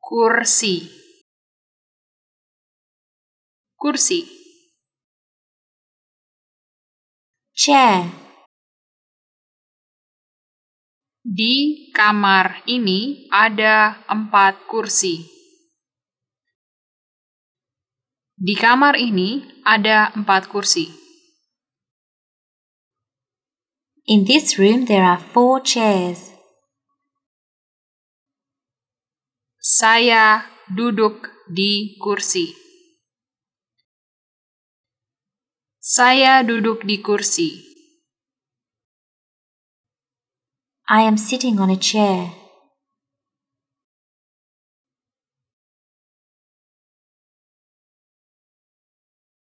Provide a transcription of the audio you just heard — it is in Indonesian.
kursi, kursi. chair, Di kamar ini ada 4 kursi. Di kamar ini ada 4 kursi. in this room there are 4 chairs. Saya duduk di kursi. Saya duduk di kursi. I am sitting on a chair.